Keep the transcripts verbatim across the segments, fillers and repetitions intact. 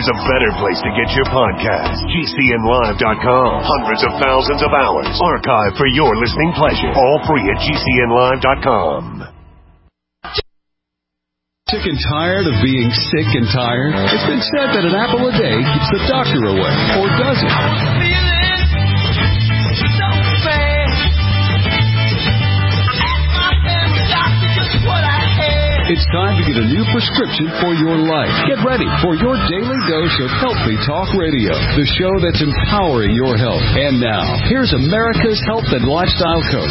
there's a better place to get your podcast. G C N live dot com. Hundreds of thousands of hours archived for your listening pleasure. All free at G C N live dot com. Sick and tired of being sick and tired? It's been said that an apple a day keeps the doctor away. Or does it? It's time to get a new prescription for your life. Get ready for your daily dose of Healthy Talk Radio, the show that's empowering your health. And now, here's America's health and lifestyle coach.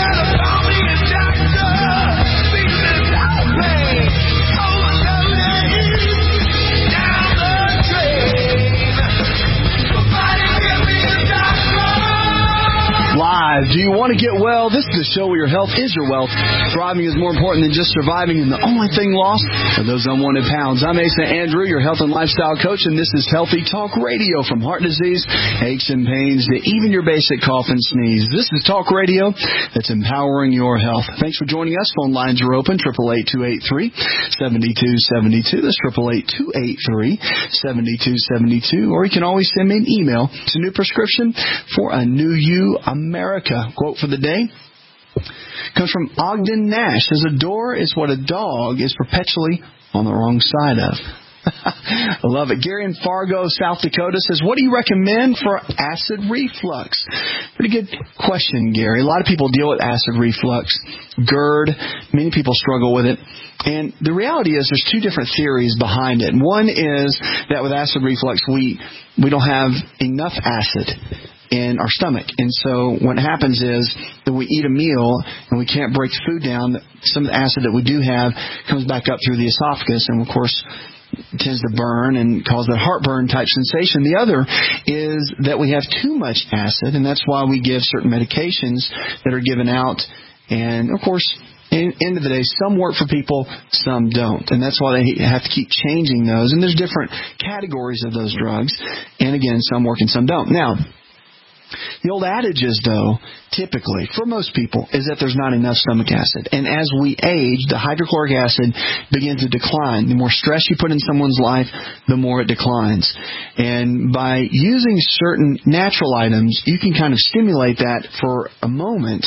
Live. Do you want to get well? This is the show where your health is your wealth. Thriving is more important than just surviving, and the only thing lost are those unwanted pounds. I'm Asa Andrew, your health and lifestyle coach, and this is Healthy Talk Radio. From heart disease, aches and pains, to even your basic cough and sneeze. This is Talk Radio that's empowering your health. Thanks for joining us. Phone lines are open, eight eight eight, two eight three, seven two seven two. That's eight eight eight, two eight three, seven two seven two. Or you can always send me an email to New Prescription for a New You America. Quote for the day comes from Ogden Nash. Says, a door is what a dog is perpetually on the wrong side of. I love it. Gary in Fargo, South Dakota says, what do you recommend for acid reflux? Pretty good question, Gary. A lot of people deal with acid reflux, GERD. Many people struggle with it. And the reality is there's two different theories behind it. One is that with acid reflux, we, we don't have enough acid in our stomach. And so what happens is that we eat a meal and we can't break the food down. Some of the acid that we do have comes back up through the esophagus and, of course, tends to burn and cause that heartburn type sensation. The other is that we have too much acid, and that's why we give certain medications that are given out. And, of course, in the end of the day, some work for people, some don't. And that's why they have to keep changing those. And there's different categories of those drugs. And, again, some work and some don't. Now, the old adage is, though, typically, for most people, is that there's not enough stomach acid. And as we age, the hydrochloric acid begins to decline. The more stress you put in someone's life, the more it declines. And by using certain natural items, you can kind of stimulate that for a moment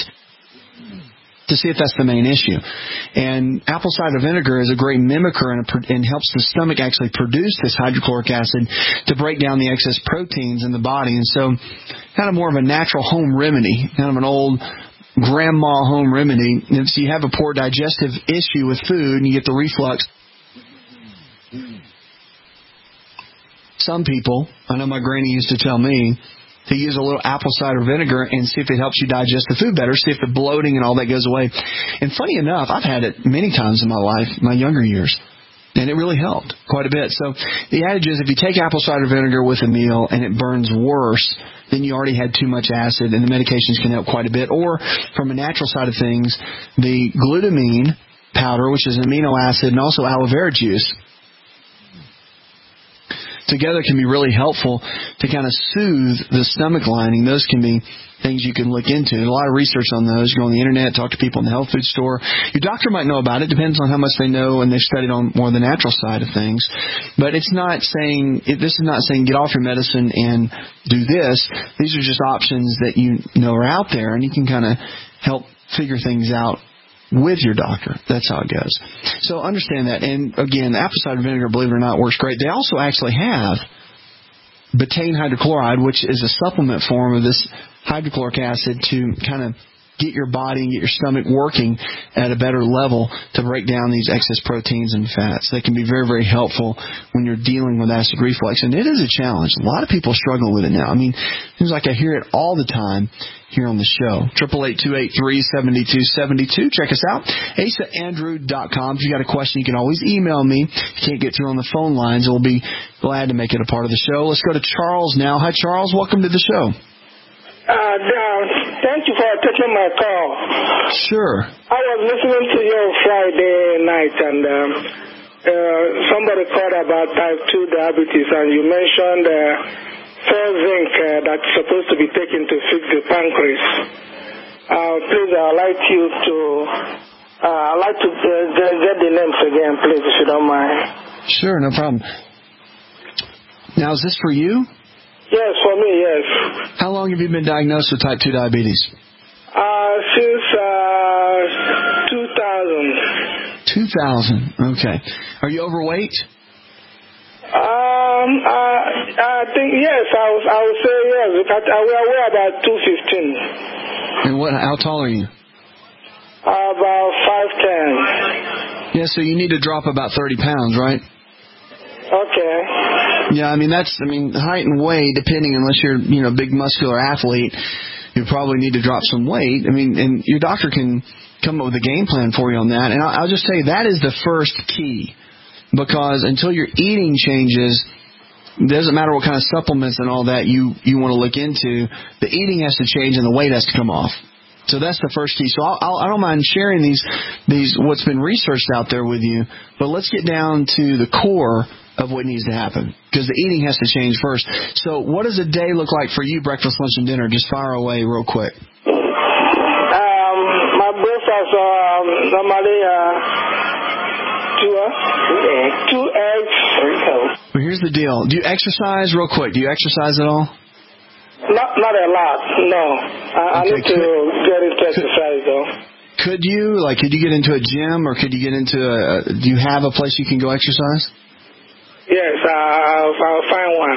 to see if that's the main issue. And apple cider vinegar is a great mimicker and, and helps the stomach actually produce this hydrochloric acid to break down the excess proteins in the body. And so kind of more of a natural home remedy, kind of an old grandma home remedy. If you have a poor digestive issue with food and you get the reflux, some people, I know my granny used to tell me, to use a little apple cider vinegar and see if it helps you digest the food better, see if the bloating and all that goes away. And funny enough, I've had it many times in my life, my younger years, and it really helped quite a bit. So the adage is if you take apple cider vinegar with a meal and it burns worse, then you already had too much acid, and the medications can help quite a bit. Or from a natural side of things, the glutamine powder, which is an amino acid, and also aloe vera juice, together can be really helpful to kind of soothe the stomach lining. Those can be things you can look into. There's a lot of research on those. You go on the internet, talk to people in the health food store. Your doctor might know about it. Depends on how much they know and they've studied on more the natural side of things. But it's not saying, this is not saying get off your medicine and do this. These are just options that you know are out there, and you can kind of help figure things out with your doctor. That's how it goes. So understand that. And again, the apple cider vinegar, believe it or not, works great. They also actually have betaine hydrochloride, which is a supplement form of this hydrochloric acid to kind of get your body and get your stomach working at a better level to break down these excess proteins and fats. They can be very, very helpful when you're dealing with acid reflux. And it is a challenge. A lot of people struggle with it now. I mean, it seems like I hear it all the time here on the show. eight eight eight, two eight three, seven two seven two. Check us out, asa andrew dot com. If you got a question, you can always email me. If you can't get through on the phone lines, we'll be glad to make it a part of the show. Let's go to Charles now. Hi, Charles. Welcome to the show. Uh, uh, thank you for taking my call. Sure. I was listening to you Friday night, and um, uh, somebody called about type two diabetes, and you mentioned uh, four zinc uh, that's supposed to be taken to fix the pancreas. Uh, please, I'd like you to, uh, I'd like to uh, get the names again, please, if you don't mind. Sure, no problem. Now, is this for you? Yes, for me, yes. How long have you been diagnosed with type two diabetes? Uh, since uh, two thousand. two thousand, okay. Are you overweight? Um, I, I think, yes, I, was, I would say yes. Because I weigh about two fifteen. And what? How tall are you? Uh, about five ten. Yeah, so you need to drop about thirty pounds, right? Okay. Yeah, I mean, that's, I mean, height and weight, depending, unless you're, you know, a big muscular athlete, you probably need to drop some weight. I mean, and your doctor can come up with a game plan for you on that. And I'll, I'll just tell you, that is the first key. Because until your eating changes, it doesn't matter what kind of supplements and all that you, you want to look into, the eating has to change and the weight has to come off. So that's the first key. So I'll, I'll, I don't mind sharing these, these what's been researched out there with you, but let's get down to the core of what needs to happen, because the eating has to change first. So what does a day look like for you, breakfast, lunch, and dinner? Just fire away real quick. Um, my breakfast um, normally uh, two, uh, two eggs, two eggs, three toast. Well, here's the deal. Do you exercise real quick? Do you exercise at all? Not not a lot, no. I, Okay, I need to could, get into exercise though. Could you, like, could you get into a gym, or could you get into a, do you have a place you can go exercise? Yes, I'll, I'll find one.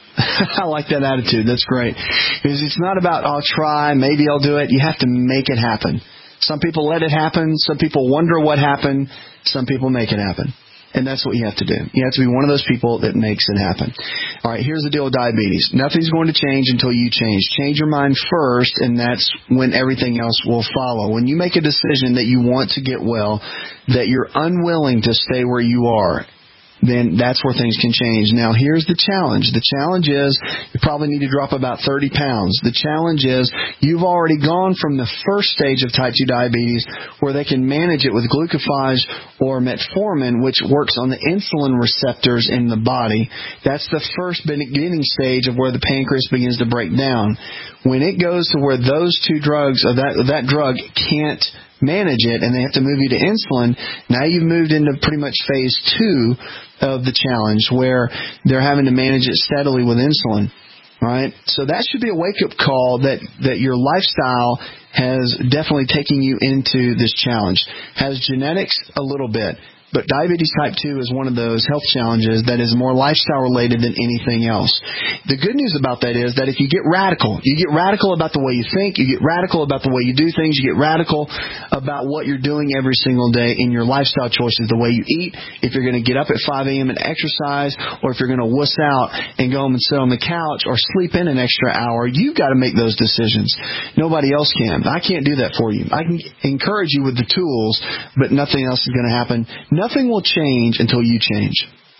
I like that attitude. That's great. Because it's not about, I'll try, maybe I'll do it. You have to make it happen. Some people let it happen. Some people wonder what happened. Some people make it happen. And that's what you have to do. You have to be one of those people that makes it happen. All right, here's the deal with diabetes. Nothing's going to change until you change. Change your mind first, and that's when everything else will follow. When you make a decision that you want to get well, that you're unwilling to stay where you are, then that's where things can change. Now, here's the challenge. The challenge is you probably need to drop about thirty pounds. The challenge is you've already gone from the first stage of type two diabetes, where they can manage it with glucophage or metformin, which works on the insulin receptors in the body. That's the first beginning stage of where the pancreas begins to break down. When it goes to where those two drugs, or that, that drug can't manage it, and they have to move you to insulin, now you've moved into pretty much phase two of the challenge, where they're having to manage it steadily with insulin. Right? So that should be a wake-up call that, that your lifestyle has definitely taken you into this challenge. Has genetics? A little bit. But diabetes type two is one of those health challenges that is more lifestyle-related than anything else. The good news about that is that if you get radical, you get radical about the way you think, you get radical about the way you do things, you get radical about what you're doing every single day in your lifestyle choices, the way you eat, if you're going to get up at five a.m. and exercise, or if you're going to wuss out and go home and sit on the couch or sleep in an extra hour, you've got to make those decisions. Nobody else can. I can't do that for you. I can encourage you with the tools, but nothing else is going to happen. Nothing will change until you change.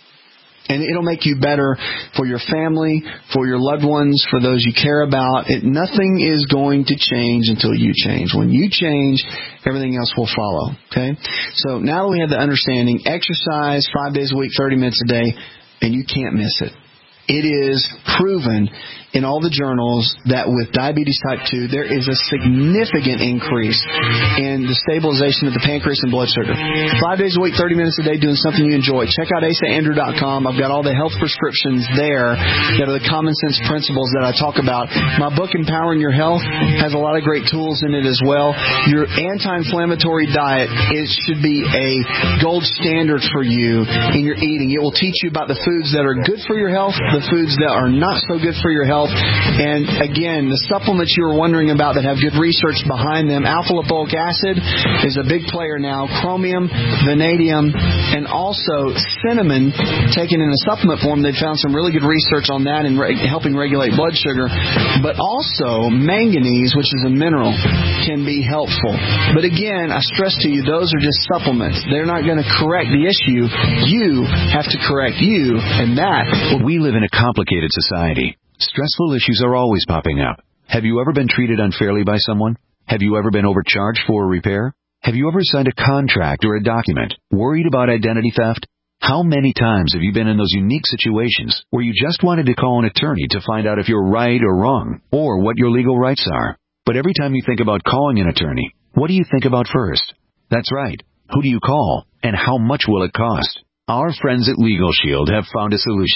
And it'll make you better for your family, for your loved ones, for those you care about. It, nothing is going to change until you change. When you change, everything else will follow. Okay? So now that we have the understanding, exercise five days a week, thirty minutes a day, and you can't miss it. It is proven in all the journals that with diabetes type two, there is a significant increase in the stabilization of the pancreas and blood sugar. Five days a week, thirty minutes a day, doing something you enjoy. Check out asa andrew dot com. I've got all the health prescriptions there that are the common sense principles that I talk about. My book, Empowering Your Health, has a lot of great tools in it as well. Your anti-inflammatory diet, it should be a gold standard for you in your eating. It will teach you about the foods that are good for your health, the foods that are not so good for your health. And again, the supplements you were wondering about that have good research behind them, alpha-lipoic acid is a big player now, chromium, vanadium, and also cinnamon taken in a supplement form. They've found some really good research on that in re- helping regulate blood sugar. But also manganese, which is a mineral, can be helpful. But again, I stress to you, those are just supplements. They're not going to correct the issue. You have to correct you, and that... We live in a complicated society. Stressful issues are always popping up. Have you ever been treated unfairly by someone? Have you ever been overcharged for a repair? Have you ever signed a contract or a document worried about identity theft? How many times have you been in those unique situations where you just wanted to call an attorney to find out if you're right or wrong, or what your legal rights are? But every time you think about calling an attorney, what do you think about first? That's right. Who do you call, and how much will it cost? Our friends at Legal Shield have found a solution.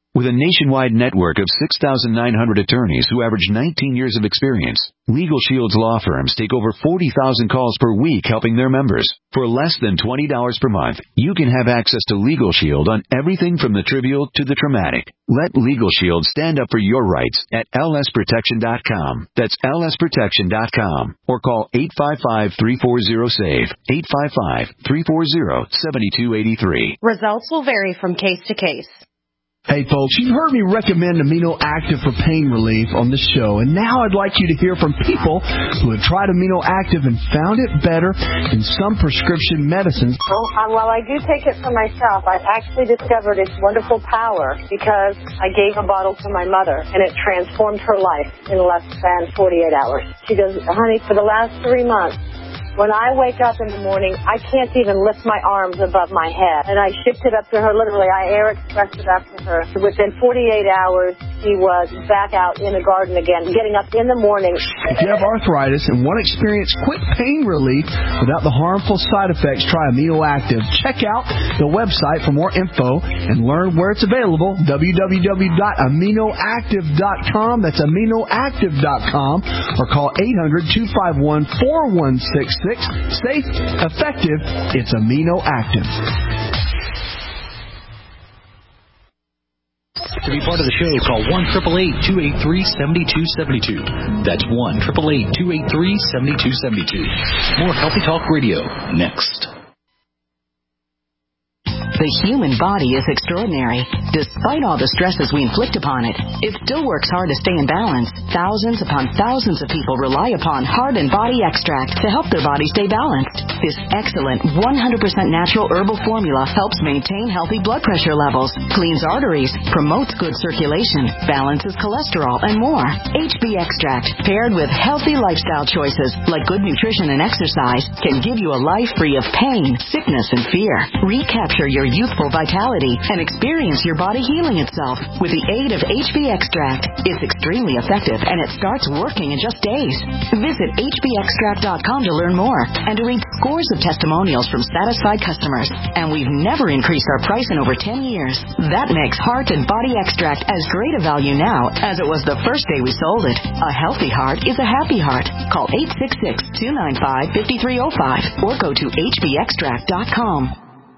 With a nationwide network of six thousand nine hundred attorneys who average nineteen years of experience, Legal Shield's law firms take over forty thousand calls per week helping their members. For less than twenty dollars per month, you can have access to Legal Shield on everything from the trivial to the traumatic. Let Legal Shield stand up for your rights at L S protection dot com. That's L S protection dot com. Or call eight five five, three four zero, S A V E, eight five five, three four zero, seven two eight three. Results will vary from case to case. Hey folks, you've heard me recommend Amino Active for pain relief on this show, and now I'd like you to hear from people who have tried Amino Active and found it better than some prescription medicines. Well, um, while I do take it for myself, I've actually discovered its wonderful power because I gave a bottle to my mother, and it transformed her life in less than forty-eight hours. She goes, honey, for the last three months, when I wake up in the morning, I can't even lift my arms above my head. And I shipped it up to her, literally. I air expressed it up to her. So within forty-eight hours, she was back out in the garden again, getting up in the morning. If you have arthritis and want to experience quick pain relief without the harmful side effects, try Amino Active. Check out the website for more info and learn where it's available, w w w dot amino active dot com. That's amino active dot com. Or call eight hundred, two five one, four one six six. Safe, effective, it's Amino Active. To be part of the show, call one eight eight eight, two eight three, seven two seven two. That's one eight eight eight, two eight three, seven two seven two. More Healthy Talk Radio next. The human body is extraordinary. Despite all the stresses we inflict upon it, it still works hard to stay in balance. Thousands upon thousands of people rely upon Heart and Body Extract to help their body stay balanced. This excellent one hundred percent natural herbal formula helps maintain healthy blood pressure levels, cleans arteries, promotes good circulation, balances cholesterol, and more. H B Extract, paired with healthy lifestyle choices like good nutrition and exercise, can give you a life free of pain, sickness, and fear. Recapture your youthful vitality and experience your body healing itself with the aid of H B Extract. It's extremely effective and it starts working in just days. Visit H B extract dot com to learn more and to read scores of testimonials from satisfied customers. And we've never increased our price in over ten years. That makes Heart and Body Extract as great a value now as it was the first day we sold it. A healthy heart is a happy heart. Call eight six six, two nine five, five three zero five or go to H B extract dot com.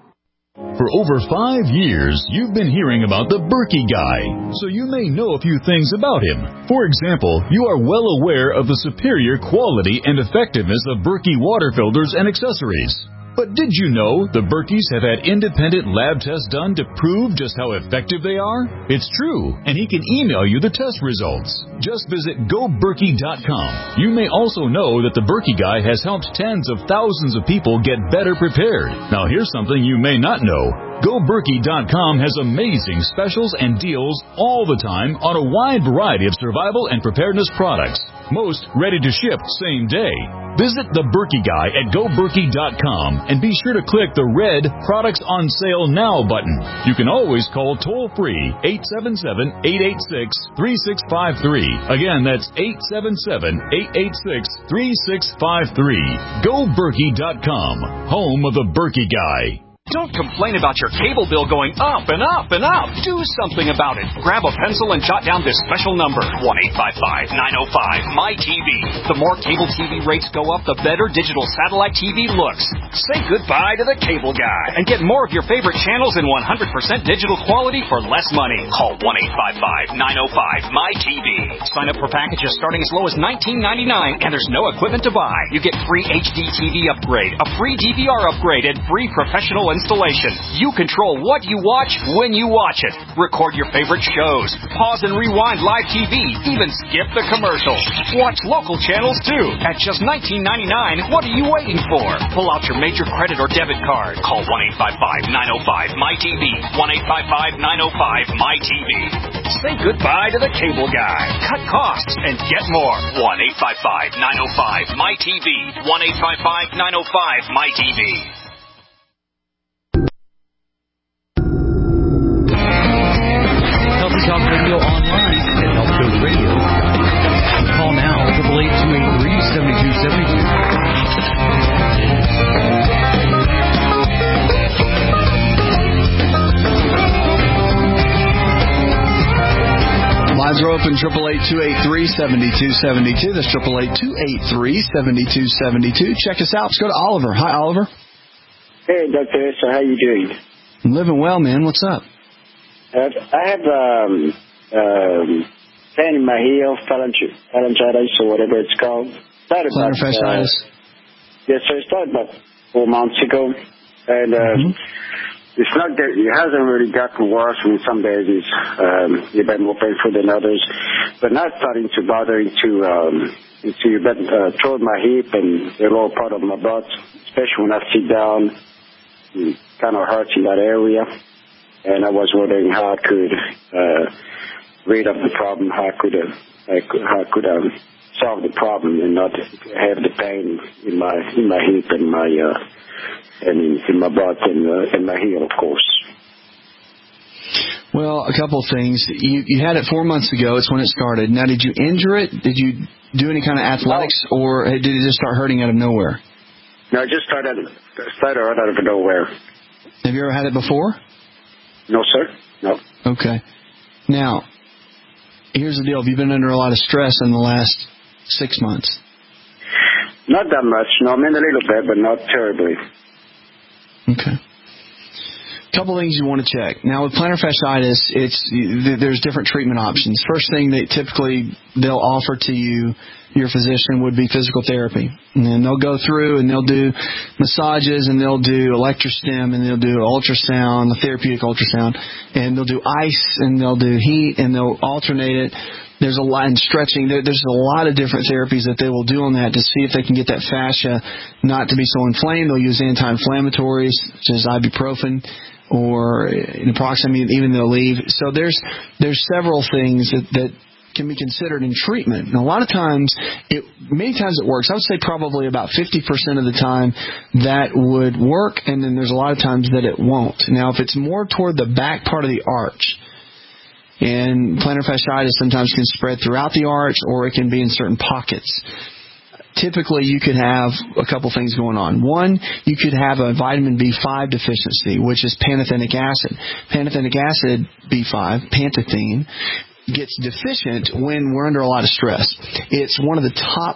For over five years, you've been hearing about the Berkey Guy, so you may know a few things about him. For example, you are well aware of the superior quality and effectiveness of Berkey water filters and accessories. But did you know the Berkeys have had independent lab tests done to prove just how effective they are? It's true, and he can email you the test results. Just visit go berkey dot com. You may also know that the Berkey Guy has helped tens of thousands of people get better prepared. Now here's something you may not know. go berkey dot com has amazing specials and deals all the time on a wide variety of survival and preparedness products. Most ready to ship same day. Visit the Berkey Guy at go berkey dot com and be sure to click the red Products on Sale Now button. You can always call toll-free eight seven seven, eight eight six, three six five three. Again, that's eight seven seven, eight eight six, three six five three. go berkey dot com, home of the Berkey Guy. Don't complain about your cable bill going up and up and up. Do something about it. Grab a pencil and jot down this special number, one eight five five, nine oh five, M Y T V. The more cable T V rates go up, the better digital satellite T V looks. Say goodbye to the cable guy and get more of your favorite channels in one hundred percent digital quality for less money. Call one eight five five, nine oh five, M Y T V. Sign up for packages starting as low as nineteen ninety-nine, and there's no equipment to buy. You get free H D T V upgrade, a free D V R upgrade, and free professional installation. You control what you watch when you watch it. Record your favorite shows. Pause and rewind live T V. Even skip the commercials. Watch local channels too. At just nineteen ninety-nine, what are you waiting for? Pull out your major credit or debit card. Call one eight five five, nine oh five, M Y T V. one eight five five, nine oh five, M Y T V. Say goodbye to the cable guy. Cut costs and get more. one eight five five, nine oh five, M Y T V. one eight five five, nine oh five, M Y T V. Healthy Talk Radio online at health coach radio dot com. Call now, eight eight eight, two eight three, seven two seven two. Lines are open, eight eight eight, two eight three, seven two seven two. That's eight eight eight, two eight three, seven two seven two. Check us out. Let's go to Oliver. Hi, Oliver. Hey, Doctor Esther. How you doing? I'm living well, man. What's up? Uh, I have um, um, pain in my heel, phalangitis or whatever it's called. Plantar fasciitis. Uh, yes, sir. It started about four months ago. And uh, mm-hmm. it's not that it hasn't really gotten worse. I mean, some days it's um, a bit more painful than others. But now it's starting to bother into, um, into a bit, uh, toward my hip and the lower part of my butt, especially when I sit down. It kind of hurts in that area. And I was wondering how I could uh, rid of the problem, how I could, uh, I could, how I could um, solve the problem and not have the pain in my in my hip and my uh, and in my butt and, uh, and my heel, of course. Well, a couple of things. You you had it four months ago. It's when it started. Now, did you injure it? Did you do any kind of athletics, no. or did it just start hurting out of nowhere? No, it just started started out of nowhere. Have you ever had it before? No, sir. No. Okay. Now, here's the deal. Have you been under a lot of stress in the last six months? Not that much. No, I mean a little bit, but not terribly. Okay. Couple things you want to check. Now, with plantar fasciitis, it's there's different treatment options. First thing that typically they'll offer to you, your physician, would be physical therapy. And then they'll go through and they'll do massages and they'll do electrostim and they'll do ultrasound, the therapeutic ultrasound, and they'll do ice and they'll do heat and they'll alternate it. There's a lot in stretching. There, there's a lot of different therapies that they will do on that to see if they can get that fascia not to be so inflamed. They'll use anti-inflammatories such as ibuprofen or naproxen, even they'll leave. So there's there's several things that, that can be considered in treatment. And a lot of times, it many times it works. I would say probably about fifty percent of the time that would work, and then there's a lot of times that it won't. Now, if it's more toward the back part of the arch, and plantar fasciitis sometimes can spread throughout the arch, or it can be in certain pockets. Typically, you could have a couple things going on. One, you could have a vitamin B five deficiency, which is pantothenic acid. Pantothenic acid, B five, pantethine, gets deficient when we're under a lot of stress. It's one of the top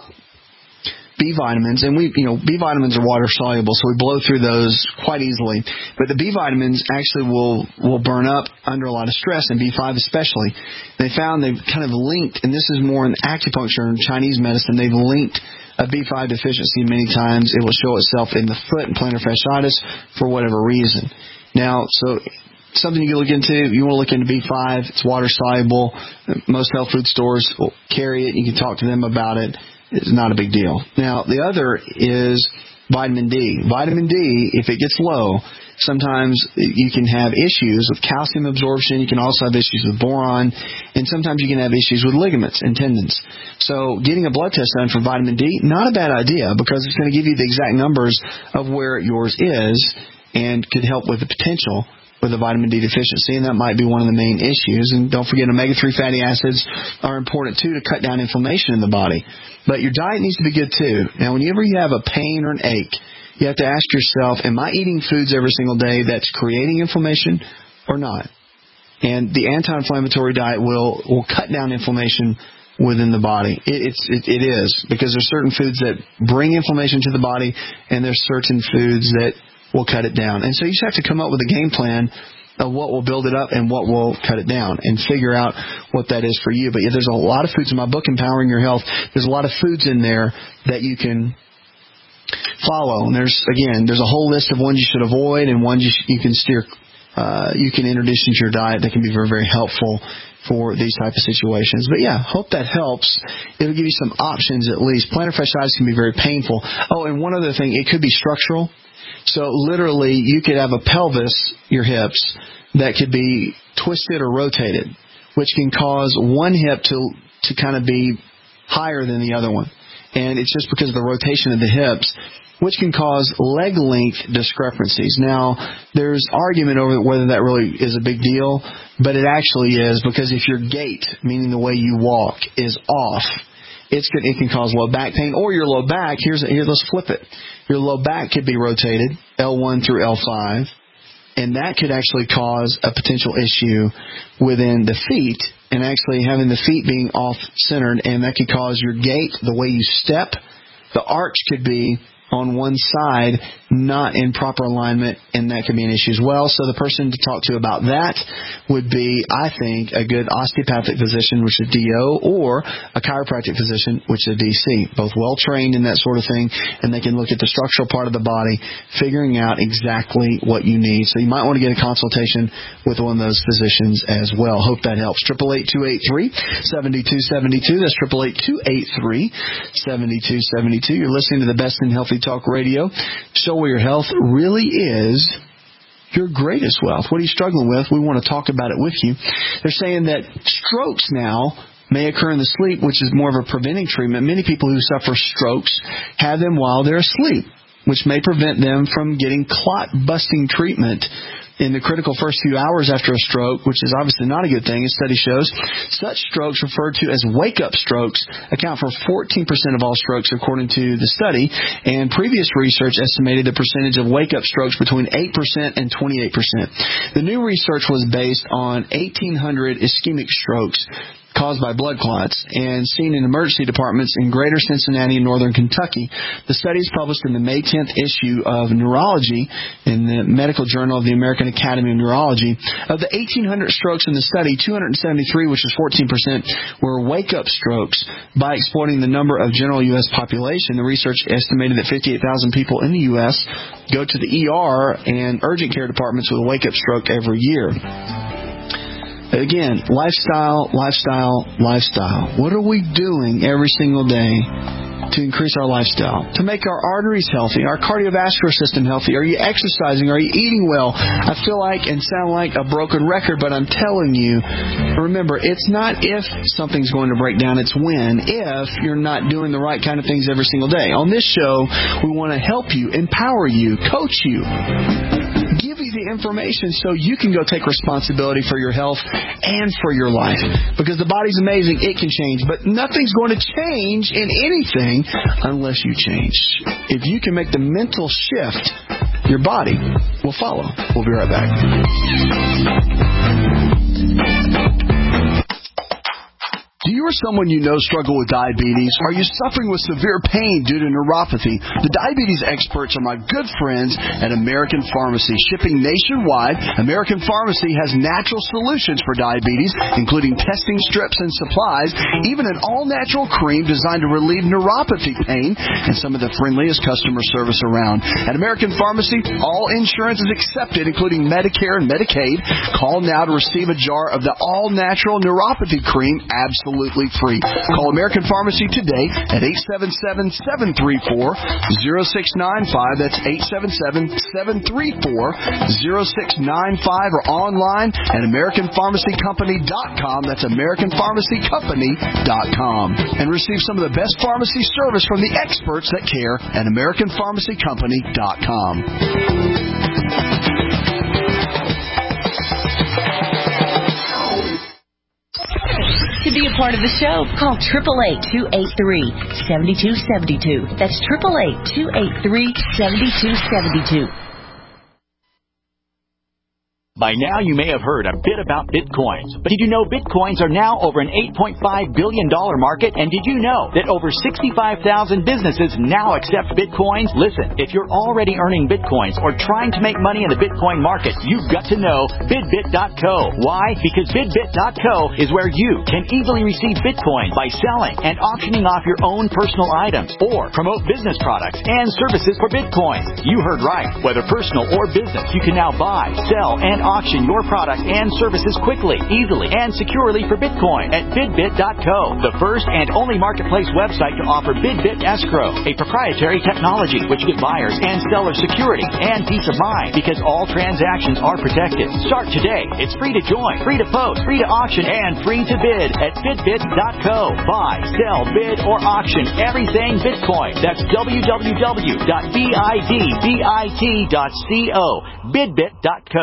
B vitamins, and we, you know, B vitamins are water soluble, so we blow through those quite easily. But the B vitamins actually will will burn up under a lot of stress, and B five especially. They found they've kind of linked, and this is more in acupuncture and Chinese medicine, they've linked a B five deficiency many times. It will show itself in the foot and plantar fasciitis for whatever reason. Now, so something you can look into. You want to look into B five. It's water soluble. Most health food stores will carry it. You can talk to them about it. It's not a big deal. Now, the other is vitamin D. Vitamin D, if it gets low, sometimes you can have issues with calcium absorption. You can also have issues with boron. And sometimes you can have issues with ligaments and tendons. So getting a blood test done for vitamin D, not a bad idea, because it's going to give you the exact numbers of where yours is and could help with the potential with a vitamin D deficiency, and that might be one of the main issues. And don't forget, omega three fatty acids are important, too, to cut down inflammation in the body. But your diet needs to be good, too. Now, whenever you have a pain or an ache, you have to ask yourself, am I eating foods every single day that's creating inflammation or not? And the anti-inflammatory diet will, will cut down inflammation within the body. It, it's, it, it is, because there's certain foods that bring inflammation to the body, and there's certain foods that will cut it down. And so you just have to come up with a game plan of what will build it up and what will cut it down, and figure out what that is for you. But yeah, there's a lot of foods in my book, Empowering Your Health. There's a lot of foods in there that you can follow. And there's, again, there's a whole list of ones you should avoid and ones you, sh- you can steer, uh, you can introduce into your diet that can be very, very helpful for these type of situations. But yeah, hope that helps. It'll give you some options at least. Plantar fasciitis can be very painful. Oh, and one other thing, it could be structural. So literally, you could have a pelvis, your hips, that could be twisted or rotated, which can cause one hip to to kind of be higher than the other one. And it's just because of the rotation of the hips, which can cause leg length discrepancies. Now, there's argument over whether that really is a big deal, but it actually is, because if your gait, meaning the way you walk, is off, It's good, it can cause low back pain, or your low back. Here's here. Let's flip it. Your low back could be rotated L one through L five, and that could actually cause a potential issue within the feet and actually having the feet being off-centered, and that could cause your gait, the way you step, the arch could be on one side, not in proper alignment, and that could be an issue as well. So the person to talk to about that would be, I think, a good osteopathic physician, which is D O, or a chiropractic physician, which is a D C. Both well-trained in that sort of thing, and they can look at the structural part of the body, figuring out exactly what you need. So you might want to get a consultation with one of those physicians as well. Hope that helps. eight eight eight, two eight three, seven two seven two. That's eight eight eight, two eight three, seven two seven two. You're listening to the Best in Healthy Talk Radio, show where your health really is your greatest wealth. What are you struggling with? We want to talk about it with you. They're saying that strokes now may occur in the sleep, which is more of a preventing treatment. Many people who suffer strokes have them while they're asleep, which may prevent them from getting clot-busting treatment in the critical first few hours after a stroke, which is obviously not a good thing, as study shows. Such strokes, referred to as wake-up strokes, account for fourteen percent of all strokes, according to the study. And previous research estimated the percentage of wake-up strokes between eight percent and twenty-eight percent. The new research was based on eighteen hundred ischemic strokes caused by blood clots and seen in emergency departments in greater Cincinnati and northern Kentucky. The study is published in the May tenth issue of Neurology in the Medical Journal of the American Academy of Neurology. Of the eighteen hundred strokes in the study, two hundred seventy-three, which is fourteen percent, were wake-up strokes. By exploiting the number of general U S population, the research estimated that fifty-eight thousand people in the U S go to the E R and urgent care departments with a wake-up stroke every year. Again, lifestyle, lifestyle, lifestyle. What are we doing every single day to increase our lifestyle, to make our arteries healthy, our cardiovascular system healthy? Are you exercising? Are you eating well? I feel like and sound like a broken record, but I'm telling you, remember, it's not if something's going to break down, it's when, if you're not doing the right kind of things every single day. On this show, we want to help you, empower you, coach you, give you the information so you can go take responsibility for your health and for your life. Because the body's amazing, it can change, but nothing's going to change in anything unless you change. If you can make the mental shift, your body will follow. We'll be right back. Do you or someone you know struggle with diabetes? Are you suffering with severe pain due to neuropathy? The diabetes experts are my good friends at American Pharmacy. Shipping nationwide, American Pharmacy has natural solutions for diabetes, including testing strips and supplies, even an all-natural cream designed to relieve neuropathy pain, and some of the friendliest customer service around. At American Pharmacy, all insurance is accepted, including Medicare and Medicaid. Call now to receive a jar of the all-natural neuropathy cream absolutely free. Call American Pharmacy today at eight seven seven, seven three four, zero six nine five. That's eight seven seven, seven three four, zero six nine five, or online at American Pharmacy Company dot com. That's American Pharmacy Company dot com. And receive some of the best pharmacy service from the experts that care at American Pharmacy Company dot com. To be a part of the show, call eight eight eight, two eight three, seven two seven two. That's eight eight eight, two eight three, seven two seven two. By now, you may have heard a bit about Bitcoins. But did you know Bitcoins are now over an eight point five billion dollars market? And did you know that over sixty-five thousand businesses now accept Bitcoins? Listen, if you're already earning Bitcoins or trying to make money in the Bitcoin market, you've got to know Bidbit dot co. Why? Because Bidbit dot co is where you can easily receive Bitcoin by selling and auctioning off your own personal items or promote business products and services for Bitcoin. You heard right. Whether personal or business, you can now buy, sell, and auction your product and services quickly, easily, and securely for Bitcoin at Bidbit dot co, the first and only marketplace website to offer Bidbit Escrow, a proprietary technology which gives buyers and sellers security and peace of mind because all transactions are protected. Start today. It's free to join, free to post, free to auction, and free to bid at Bidbit dot co. Buy, sell, bid, or auction everything Bitcoin. That's w w w dot bidbit dot co. Bidbit dot co.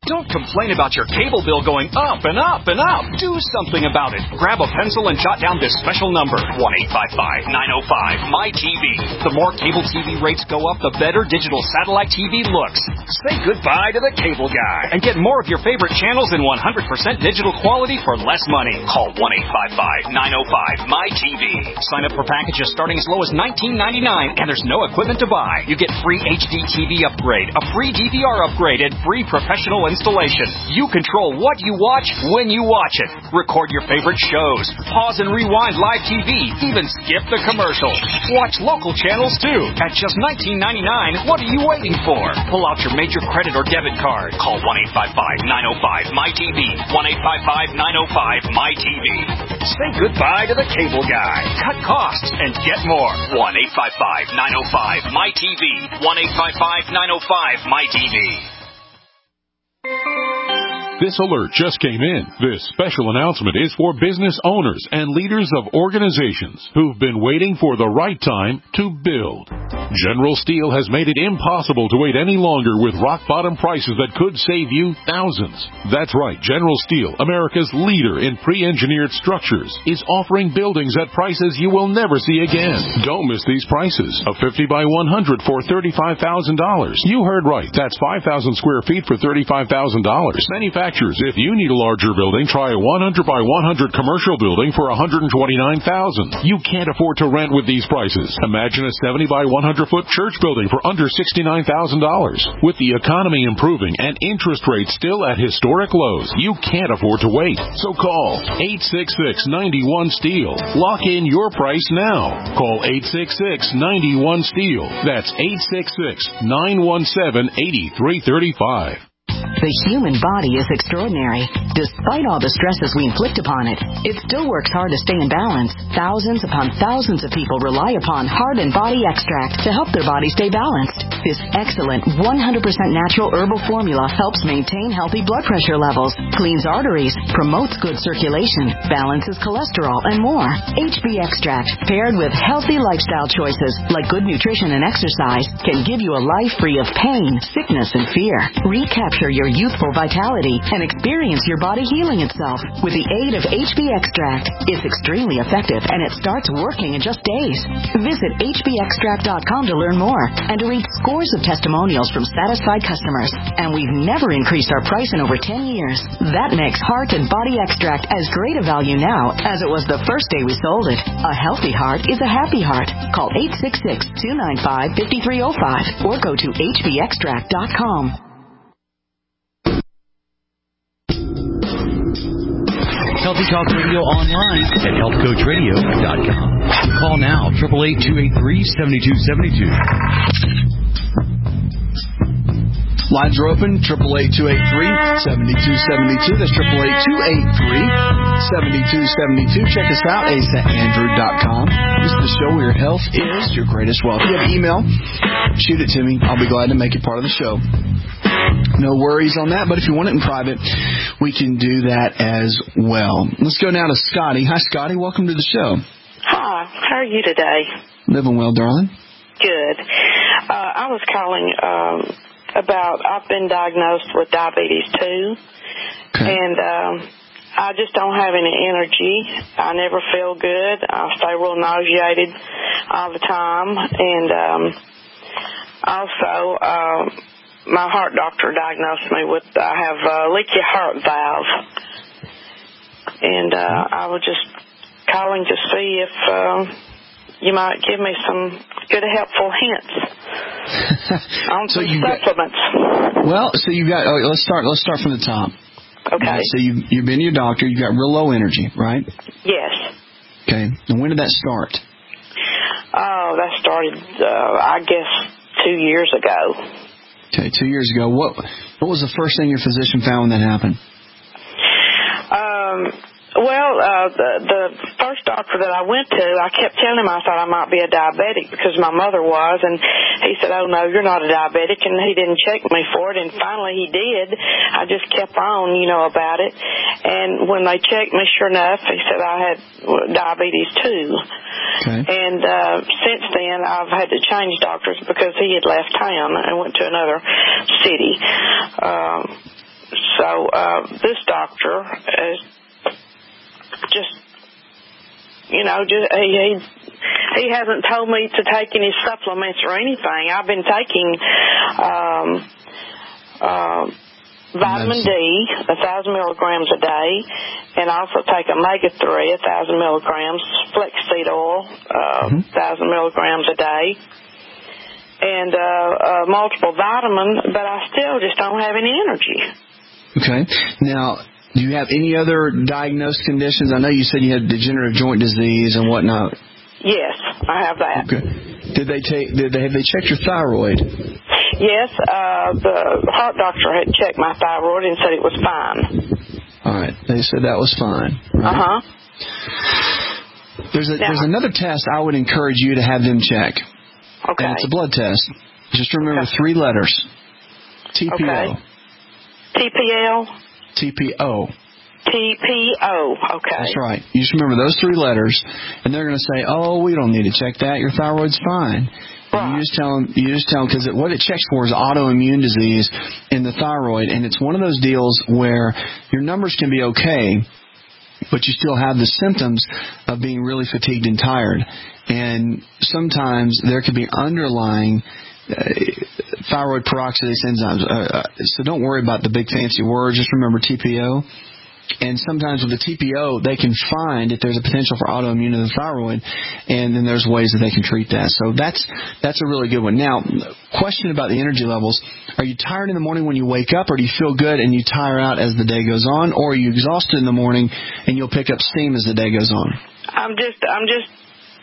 Don't complain about your cable bill going up and up and up. Do something about it. Grab a pencil and jot down this special number, one eight five five, nine oh five, M Y T V. The more cable T V rates go up, the better digital satellite T V looks. Say goodbye to the cable guy and get more of your favorite channels in one hundred percent digital quality for less money. Call one eight five five, nine oh five, M Y T V. Sign up for packages starting as low as nineteen ninety-nine, and there's no equipment to buy. You get free H D T V upgrade, a free D V R upgrade, and free professional installation. You control what you watch when you watch it. Record your favorite shows. Pause and rewind live T V. Even skip the commercials. Watch local channels too. At just nineteen ninety-nine, what are you waiting for? Pull out your major credit or debit card. Call one eight five five, nine oh five, M Y T V. one eight five five, nine oh five, M Y T V. Say goodbye to the cable guy. Cut costs and get more. one eight five five, nine oh five, M Y T V. one eight five five, nine oh five, M Y T V. This alert just came in. This special announcement is for business owners and leaders of organizations who've been waiting for the right time to build. General Steel has made it impossible to wait any longer with rock-bottom prices that could save you thousands. That's right. General Steel, America's leader in pre-engineered structures, is offering buildings at prices you will never see again. Don't miss these prices. A fifty by one hundred for thirty-five thousand dollars. You heard right. That's five thousand square feet for thirty-five thousand dollars. Manufacturers, if you need a larger building, try a one hundred by one hundred commercial building for one hundred twenty-nine thousand dollars. You can't afford to rent with these prices. Imagine a seventy by one hundred foot church building for under sixty-nine thousand dollars. With the economy improving and interest rates still at historic lows, you can't afford to wait. So call eight six six, nine one, STEEL. Lock in your price now. Call eight six six, nine one, STEEL. That's eight six six, nine one seven, eight three three five. The human body is extraordinary. Despite all the stresses we inflict upon it, it still works hard to stay in balance. Thousands upon thousands of people rely upon Heart and Body Extract to help their body stay balanced. This excellent one hundred percent natural herbal formula helps maintain healthy blood pressure levels, cleans arteries, promotes good circulation, balances cholesterol, and more. H B Extract, paired with healthy lifestyle choices like good nutrition and exercise, can give you a life free of pain, sickness, and fear. Recapture your youthful vitality and experience your body healing itself with the aid of H B Extract. It's extremely effective and it starts working in just days. Visit H B extract dot com to learn more and to read scores of testimonials from satisfied customers. And we've never increased our price in over ten years. That makes Heart and Body Extract as great a value now as it was the first day we sold it. A healthy heart is a happy heart. Call eight six six, two nine five, five three zero five or go to H B extract dot com. Healthy Talk Radio online at health coach radio dot com. Call now, eight eight eight, two eight three, seven two seven two. Lines are open, eight eight eight, two eight three, seven two seven two. That's eight eight eight, two eight three, seven two seven two. Check us out, A S A Andrew dot com. This is the show where your health is your greatest wealth. If you have an email, shoot it to me. I'll be glad to make it part of the show. No worries on that, but if you want it in private, we can do that as well. Let's go now to Scotty. Hi, Scotty. Welcome to the show. Hi. How are you today? Living well, darling. Good. Uh, I was calling um, about, I've been diagnosed with diabetes too, okay. and um, I just don't have any energy. I never feel good. I stay real nauseated all the time, and um, also... Uh, my heart doctor diagnosed me with, I have a leaky heart valve. And uh, I was just calling to see if uh, you might give me some good, helpful hints on so some you supplements. Got, well, so you got, oh, let's start, let's start from the top. Okay. Right, so you, you've been to your doctor, you got real low energy, right? Yes. Okay. And when did that start? Oh, that started, uh, I guess, two years ago. Okay, two years ago. What what was the first thing your physician found when that happened? Um, well, uh, the, the first doctor that I went to, I kept telling him I thought I might be a diabetic because my mother was, and he said, oh, no, you're not a diabetic, and he didn't check me for it, and finally he did. I just kept on, you know, about it, and when they checked me, sure enough, he said I had diabetes too. Okay. And uh, since then, I've had to change doctors because he had left town and went to another city. Um, so uh, this doctor is just, you know, just he, he he hasn't told me to take any supplements or anything. I've been taking um, uh, vitamin D, a thousand milligrams a day, and I also take omega three, a thousand milligrams, flaxseed oil, uh, mm-hmm. thousand milligrams a day, and uh, uh, multiple vitamins, but I still just don't have any energy. Okay. Now, do you have any other diagnosed conditions? I know you said you had degenerative joint disease and whatnot. Yes, I have that. Okay. Did they take? Did they have they checked your thyroid? Yes, uh, the heart doctor had checked my thyroid and said it was fine. All right, they said that was fine. Right? Uh huh. There's a, there's another test I would encourage you to have them check. Okay. And it's a blood test. Just remember okay. three letters. T P O. Okay. T P L. T P O. T P O, okay. That's right. You just remember those three letters, and they're going to say, "Oh, we don't need to check that. Your thyroid's fine." Right. And you just tell them, you just tell them, because what it checks for is autoimmune disease in the thyroid, and it's one of those deals where your numbers can be okay, but you still have the symptoms of being really fatigued and tired. And sometimes there could be underlying uh, thyroid peroxidase enzymes. Uh, uh, so don't worry about the big fancy words. Just remember T P O. And sometimes with the T P O, they can find if there's a potential for autoimmune of the thyroid, and then there's ways that they can treat that. So that's that's a really good one. Now, question about the energy levels. Are you tired in the morning when you wake up, or do you feel good and you tire out as the day goes on, or are you exhausted in the morning and you'll pick up steam as the day goes on? I'm just, I'm just,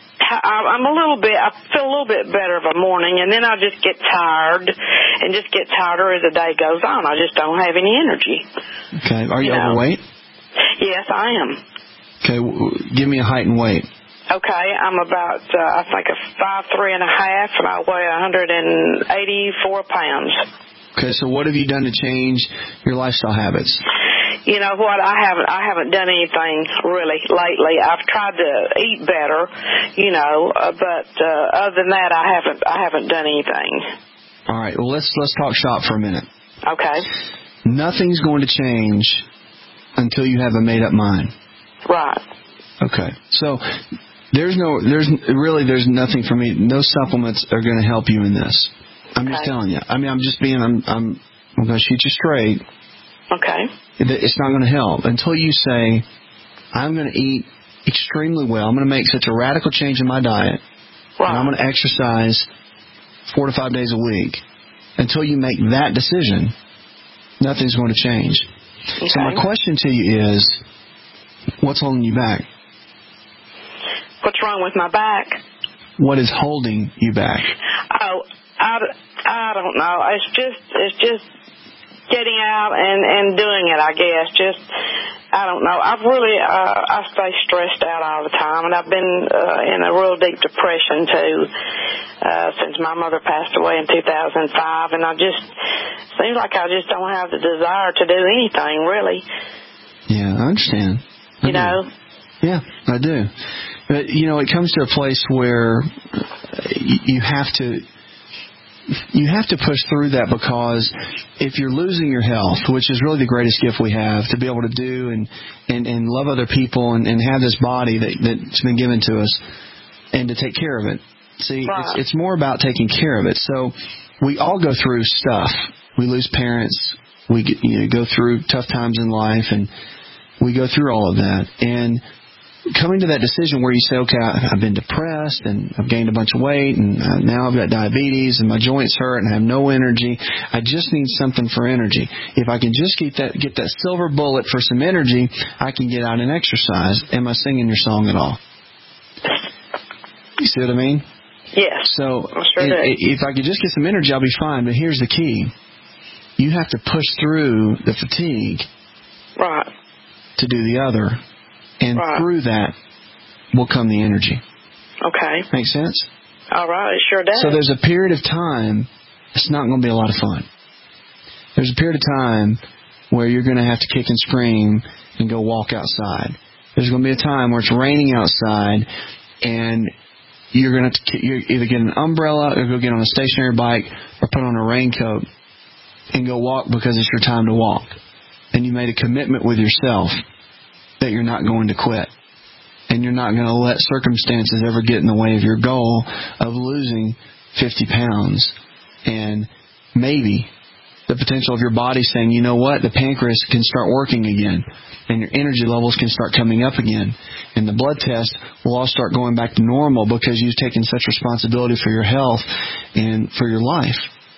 I'm a little bit, I feel a little bit better of a morning, and then I just get tired and just get tireder as the day goes on. I just don't have any energy. Okay. Are you, you know? overweight? Yes, I am. Okay, give me a height and weight. Okay, I'm about, uh, I think, a five three and a half, and I weigh one hundred eighty-four pounds. Okay, so what have you done to change your lifestyle habits? You know what? I haven't. I haven't done anything really lately. I've tried to eat better, you know, uh, but uh, other than that, I haven't. I haven't done anything. All right. Well, let's let's talk shop for a minute. Okay. Nothing's going to change until you have a made-up mind. Right. Okay. So there's no, there's really, there's nothing for me. No supplements are going to help you in this. I'm okay. just telling you. I mean, I'm just being, I'm, I'm, I'm going to shoot you straight. Okay. It's not going to help until you say, I'm going to eat extremely well. I'm going to make such a radical change in my diet. Right. And I'm going to exercise four to five days a week. Until you make that decision, nothing's going to change. Okay. So my question to you is, what's holding you back? What's wrong with my back? What is holding you back? Oh, I, I don't know. It's just it's just getting out and, and doing it, I guess. Just, I don't know. I've really, uh, I stay stressed out all the time, and I've been uh, in a real deep depression, too, uh, since my mother passed away in two thousand five, and I just, seems like I just don't have the desire to do anything, really. Yeah, I understand. I you do. know? Yeah, I do. But, you know, it comes to a place where you have to, you have to push through that, because if you're losing your health, which is really the greatest gift we have, to be able to do and, and, and love other people and, and have this body that, that's been given to us and to take care of it. See, right. it's, it's more about taking care of it. So we all go through stuff. We lose parents. We get, you know, go through tough times in life, and we go through all of that. And coming to that decision where you say, okay, I've been depressed and I've gained a bunch of weight, and now I've got diabetes and my joints hurt and I have no energy. I just need something for energy. If I can just get that get that silver bullet for some energy, I can get out and exercise. Am I singing your song at all? You see what I mean? Yes. So sure if, if I could just get some energy, I'll be fine. But here's the key. You have to push through the fatigue right. to do the other. And right. through that will come the energy. Okay. Make sense? All right, it sure does. So there's a period of time, it's not going to be a lot of fun. There's a period of time where you're going to have to kick and scream and go walk outside. There's going to be a time where it's raining outside, and you're going to, have to you're either get an umbrella or go get on a stationary bike or put on a raincoat and go walk because it's your time to walk. and you made a commitment with yourself that you're not going to quit. And you're not going to let circumstances ever get in the way of your goal of losing fifty pounds. And maybe the potential of your body saying, you know what, the pancreas can start working again. And your energy levels can start coming up again. And the blood test will all start going back to normal because you've taken such responsibility for your health and for your life.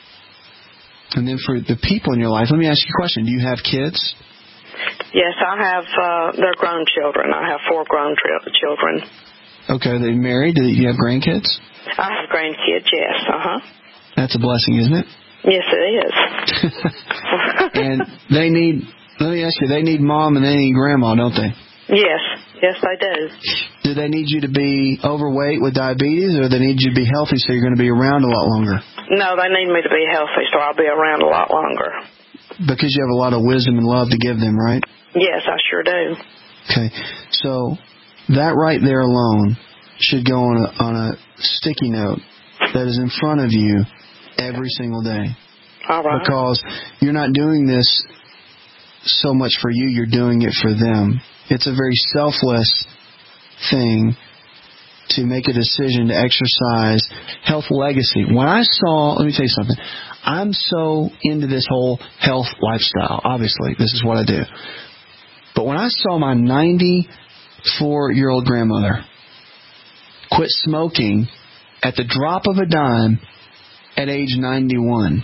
And then for the people in your life, let me ask you a question. Do you have kids? Yes, I have. Uh, they're grown children. I have four grown tri- children. Okay, are they married? Do you have grandkids? I have grandkids, yes. Uh-huh. That's a blessing, isn't it? Yes, it is. And they need, let me ask you, they need mom and they need grandma, don't they? Yes. Yes, they do. Do they need you to be overweight with diabetes, or they need you to be healthy so you're going to be around a lot longer? No, they need me to be healthy so I'll be around a lot longer. Because you have a lot of wisdom and love to give them, right? Yes, I sure do. Okay. So that right there alone should go on a, on a sticky note that is in front of you every single day. All right. Because you're not doing this so much for you, you're doing it for them. It's a very selfless thing to make a decision to exercise health legacy. When I saw, let me tell you something, I'm so into this whole health lifestyle. Obviously, this is what I do. But when I saw my ninety-four-year-old grandmother quit smoking at the drop of a dime at age ninety-one,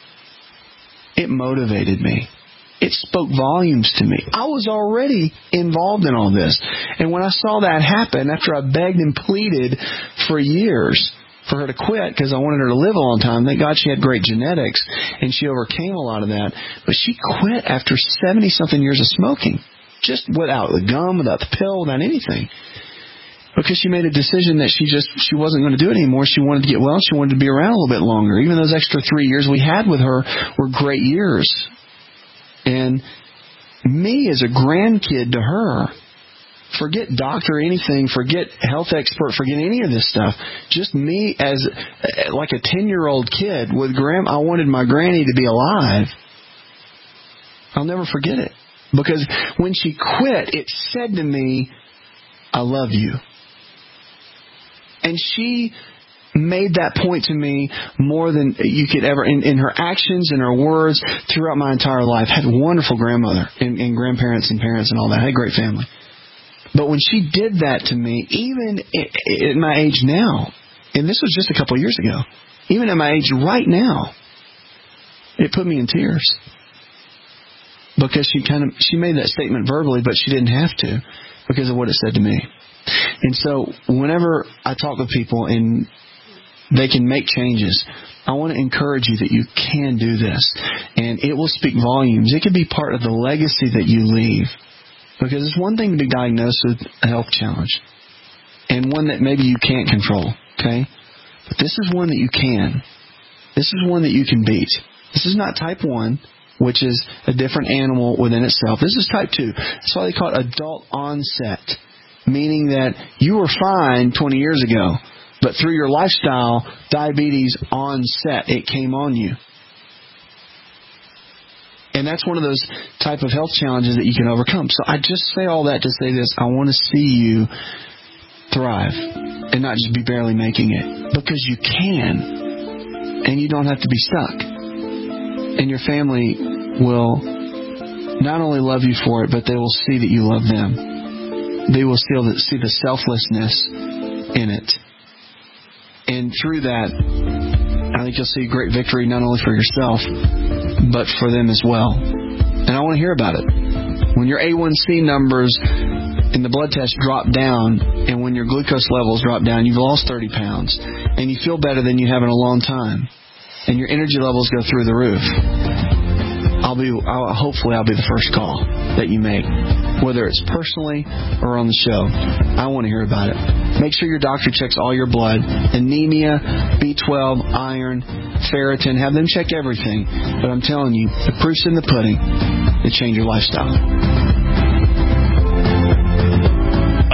it motivated me. It spoke volumes to me. I was already involved in all this. And when I saw that happen, after I begged and pleaded for years for her to quit because I wanted her to live a long time, thank God she had great genetics and she overcame a lot of that. But she quit after seventy-something years of smoking, just without the gum, without the pill, without anything. Because she made a decision that she just she wasn't going to do it anymore. She wanted to get well. She wanted to be around a little bit longer. Even those extra three years we had with her were great years. And me as a grandkid to her, forget doctor anything, forget health expert, forget any of this stuff. Just me as like a ten-year-old kid with grand. I wanted my granny to be alive. I'll never forget it. Because when she quit, it said to me, I love you. And she made that point to me more than you could ever, in, in her actions and her words throughout my entire life. Had a wonderful grandmother and, and grandparents and parents and all that. I had a great family. But when she did that to me, even at my age now, and this was just a couple of years ago, even at my age right now, it put me in tears. Because she kind of, she made that statement verbally, but she didn't have to because of what it said to me. And so whenever I talk with people and they can make changes, I want to encourage you that you can do this. And it will speak volumes. It could be part of the legacy that you leave. Because it's one thing to be diagnosed with a health challenge, and one that maybe you can't control, okay? But this is one that you can. This is one that you can beat. This is not type one, which is a different animal within itself. This is type two. That's why they call it adult onset, meaning that you were fine twenty years ago, but through your lifestyle, diabetes onset, it came on you. And that's one of those type of health challenges that you can overcome. So I just say all that to say this. I want to see you thrive and not just be barely making it. Because you can. And you don't have to be stuck. And your family will not only love you for it, but they will see that you love them. They will see the, see the selflessness in it. And through that, I think you'll see great victory not only for yourself, but for them as well. And I want to hear about it. When your A one C numbers in the blood test drop down, and when your glucose levels drop down, you've lost thirty pounds, and you feel better than you have in a long time, and your energy levels go through the roof, I'll be, I'll, hopefully I'll be the first call that you make, whether it's personally or on the show. I want to hear about it. Make sure your doctor checks all your blood, anemia, B twelve, iron, ferritin. Have them check everything. But I'm telling you, the proof's in the pudding to change your lifestyle.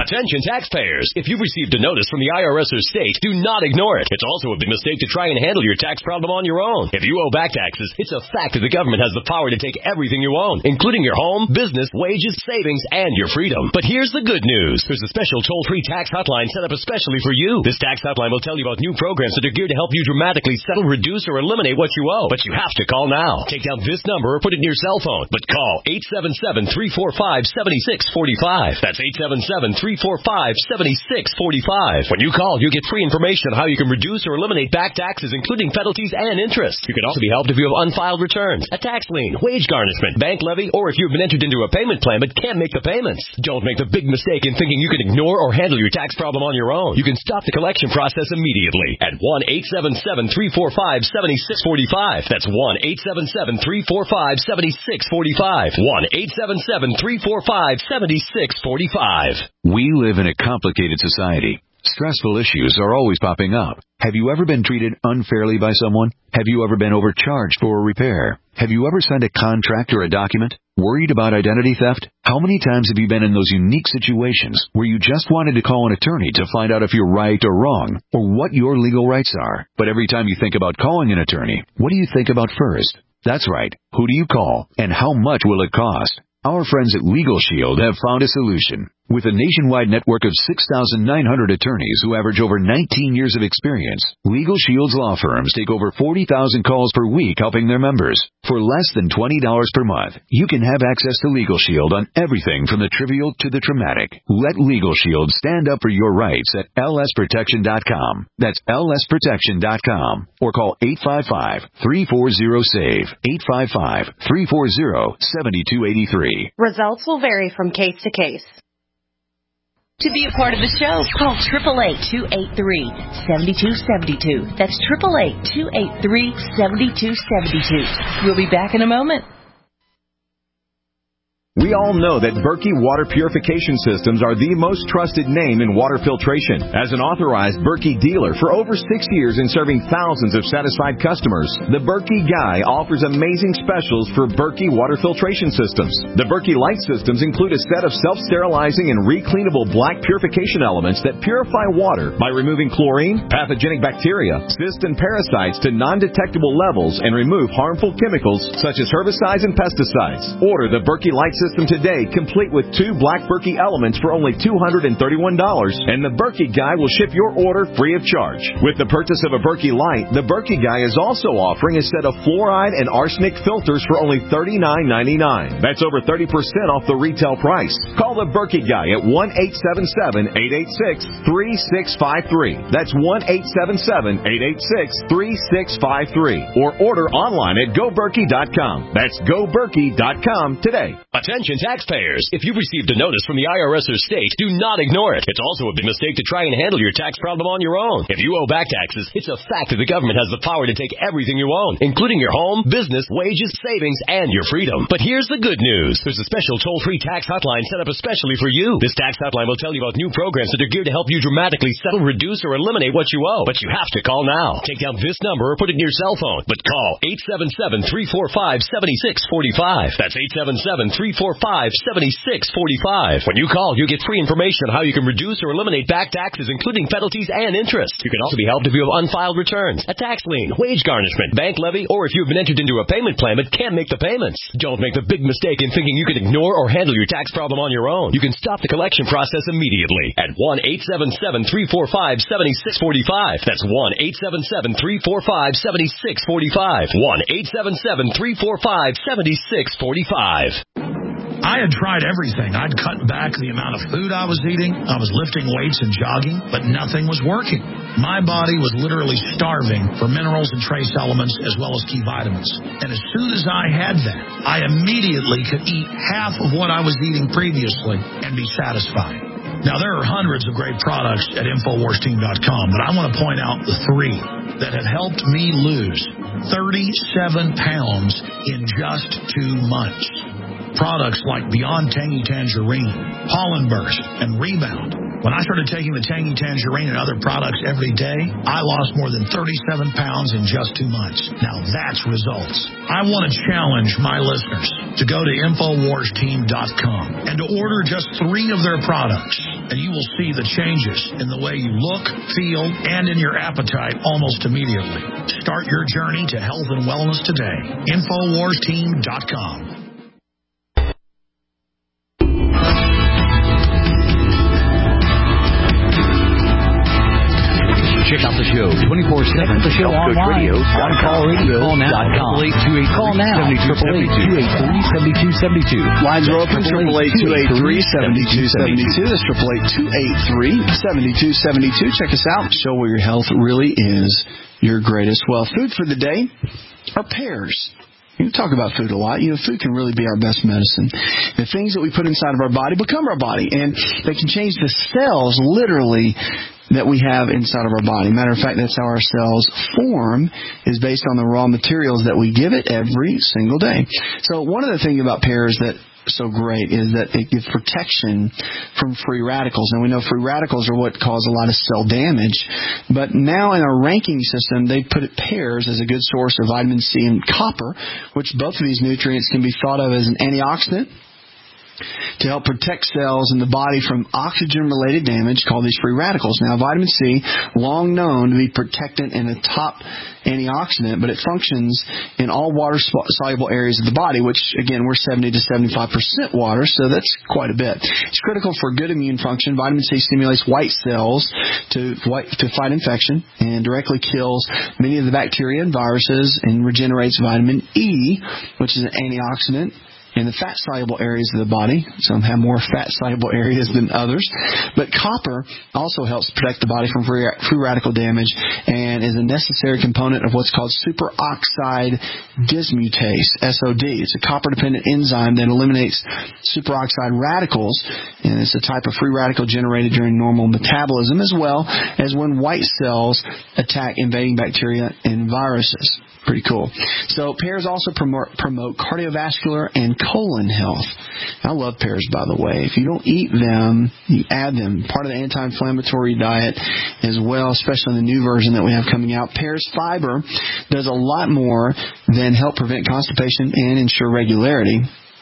Attention taxpayers. If you've received a notice from the I R S or state, do not ignore it. It's also a big mistake to try and handle your tax problem on your own. If you owe back taxes, it's a fact that the government has the power to take everything you own, including your home, business, wages, savings, and your freedom. But here's the good news. There's a special toll-free tax hotline set up especially for you. This tax hotline will tell you about new programs that are geared to help you dramatically settle, reduce, or eliminate what you owe. But you have to call now. Take down this number or put it in your cell phone. But call eight seven seven, three four five, seven six four five. That's eight seven seven, three four five, seven six four five. When you call, you'll get free information on how you can reduce or eliminate back taxes, including penalties and interest. You can also be helped if you have unfiled returns, a tax lien, wage garnishment, bank levy, or if you've been entered into a payment plan but can't make the payments. Don't make the big mistake in thinking you can ignore or handle your tax problem on your own. You can stop the collection process immediately at one eight seven seven, three four five, seven six four five. That's one eight seven seven, three four five, seven six four five. one eight seven seven, three four five, seven six four five. We live in a complicated society. Stressful issues are always popping up. Have you ever been treated unfairly by someone? Have you ever been overcharged for a repair? Have you ever signed a contract or a document? Worried about identity theft? How many times have you been in those unique situations where you just wanted to call an attorney to find out if you're right or wrong, or what your legal rights are? But every time you think about calling an attorney, what do you think about first? That's right. Who do you call, and how much will it cost? Our friends at Legal Shield have found a solution. With a nationwide network of six thousand nine hundred attorneys who average over nineteen years of experience, Legal Shield's law firms take over forty thousand calls per week helping their members. For less than twenty dollars per month, you can have access to Legal Shield on everything from the trivial to the traumatic. Let Legal Shield stand up for your rights at L S protection dot com. That's L S protection dot com. Or call eight five five, three four zero, SAVE, eight five five, three four zero, seven two eight three. Results will vary from case to case. To be a part of the show, call eight eight eight, two eight three, seven two seven two. That's eight eight eight, two eight three, seven two seven two. We'll be back in a moment. We all know that Berkey Water Purification Systems are the most trusted name in water filtration. As an authorized Berkey dealer for over six years and serving thousands of satisfied customers, the Berkey Guy offers amazing specials for Berkey Water Filtration Systems. The Berkey Light Systems include a set of self-sterilizing and recleanable black purification elements that purify water by removing chlorine, pathogenic bacteria, cysts, and parasites to non-detectable levels and remove harmful chemicals such as herbicides and pesticides. Order the Berkey Light System System today, complete with two black Berkey elements for only two hundred thirty-one dollars, and the Berkey Guy will ship your order free of charge. With the purchase of a Berkey Light, the Berkey Guy is also offering a set of fluoride and arsenic filters for only thirty-nine ninety-nine. That's over thirty percent off the retail price. Call the Berkey Guy at one eight seven seven, eight eight six, three six five three. That's one eight seven seven, eight eight six, three six five three. Or order online at go berkey dot com. That's go berkey dot com today. Attention taxpayers. If you've received a notice from the I R S or state, do not ignore it. It's also a big mistake to try and handle your tax problem on your own. If you owe back taxes, it's a fact that the government has the power to take everything you own, including your home, business, wages, savings, and your freedom. But here's the good news. There's a special toll-free tax hotline set up especially for you. This tax hotline will tell you about new programs that are geared to help you dramatically settle, reduce, or eliminate what you owe. But you have to call now. Take down this number or put it in your cell phone. But call eight seven seven, three four five, seven six four five. That's eight seven seven, three four five, seven six four five. When you call, you'll get free information on how you can reduce or eliminate back taxes, including penalties and interest. You can also be helped if you have unfiled returns, a tax lien, wage garnishment, bank levy, or if you've been entered into a payment plan but can't make the payments. Don't make the big mistake in thinking you can ignore or handle your tax problem on your own. You can stop the collection process immediately at one eight seven seven, three four five, seven six four five. That's one eight seven seven, three four five, seven six four five. one eight seven seven, three four five, seven six four five. I had tried everything. I'd cut back the amount of food I was eating. I was lifting weights and jogging, but nothing was working. My body was literally starving for minerals and trace elements as well as key vitamins. And as soon as I had that, I immediately could eat half of what I was eating previously and be satisfied. Now, there are hundreds of great products at Infowars Team dot com, but I want to point out the three that have helped me lose thirty-seven pounds in just two months. Products like Beyond Tangy Tangerine, Pollen Burst, and Rebound. When I started taking the Tangy Tangerine and other products every day, I lost more than thirty-seven pounds in just two months. Now that's results. I want to challenge my listeners to go to Infowars Team dot com and to order just three of their products. and you will see the changes in the way you look, feel, and in your appetite almost immediately. Start your journey to health and wellness today. Infowars Team dot com. Check out the show twenty-four seven. The show online. On call radio. Call now. Call now. Triple eight two eight three seven two seven two. Lines are open. Triple eight two eight three seven two seven two. That's triple eight two eight three seven two seven two. Check us out. Show where your health really is your greatest wealth. Food for the day are pears. You talk about food a lot. You know, food can really be our best medicine. The things that we put inside of our body become our body, and they can change the cells literally that we have inside of our body. Matter of fact, that's how our cells form, is based on the raw materials that we give it every single day. So one of the things about pears that so great is that it gives protection from free radicals. And we know free radicals are what cause a lot of cell damage. But now in our ranking system, they put pears as a good source of vitamin C and copper, which both of these nutrients can be thought of as an antioxidant to help protect cells in the body from oxygen-related damage called these free radicals. Now, vitamin C, long known to be protectant and a top antioxidant, but it functions in all water-soluble areas of the body, which, again, we're seventy to seventy-five percent water, so that's quite a bit. It's critical for good immune function. Vitamin C stimulates white cells to, to fight infection and directly kills many of the bacteria and viruses and regenerates vitamin E, which is an antioxidant in the fat-soluble areas of the body. Some have more fat-soluble areas than others. But copper also helps protect the body from free, free radical damage and is a necessary component of what's called superoxide dismutase, S O D. It's a copper-dependent enzyme that eliminates superoxide radicals, and it's a type of free radical generated during normal metabolism, as well as when white cells attack invading bacteria and viruses. Pretty cool. So pears also promote, promote cardiovascular and colon health. I love pears, by the way. If you don't eat them, you add them. Part of the anti-inflammatory diet as well, especially in the new version that we have coming out. Pears fiber does a lot more than help prevent constipation and ensure regularity.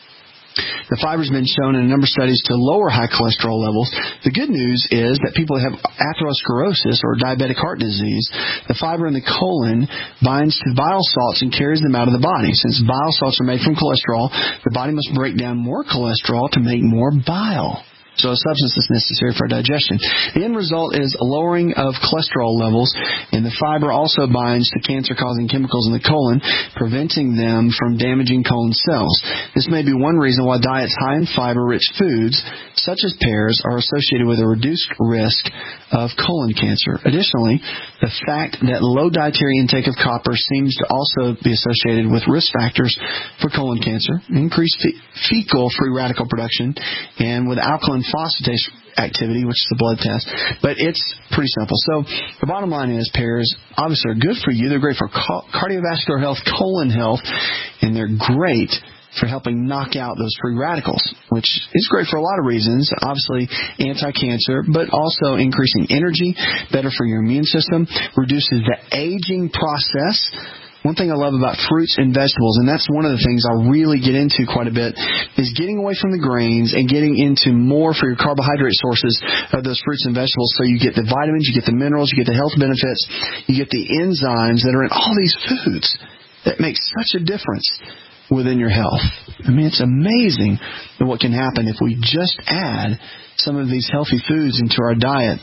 The fiber has been shown in a number of studies to lower high cholesterol levels. The good news is that people that have atherosclerosis or diabetic heart disease, the fiber in the colon binds to bile salts and carries them out of the body. Since bile salts are made from cholesterol, the body must break down more cholesterol to make more bile. So a substance is necessary for digestion. The end result is a lowering of cholesterol levels, and the fiber also binds to cancer-causing chemicals in the colon, preventing them from damaging colon cells. This may be one reason why diets high in fiber-rich foods, such as pears, are associated with a reduced risk of colon cancer. Additionally, the fact that low dietary intake of copper seems to also be associated with risk factors for colon cancer, increased fe- fecal free radical production, and with alkaline phosphatase activity, which is a blood test. But it's pretty simple. So the bottom line is pears obviously are good for you. They're great for ca- cardiovascular health, colon health, and they're great for helping knock out those free radicals, which is great for a lot of reasons. Obviously, anti-cancer, but also increasing energy, better for your immune system, reduces the aging process. One thing I love about fruits and vegetables, and that's one of the things I really get into quite a bit, is getting away from the grains and getting into more for your carbohydrate sources of those fruits and vegetables, so you get the vitamins, you get the minerals, you get the health benefits, you get the enzymes that are in all these foods that make such a difference within your health. I mean, it's amazing what can happen if we just add some of these healthy foods into our diet.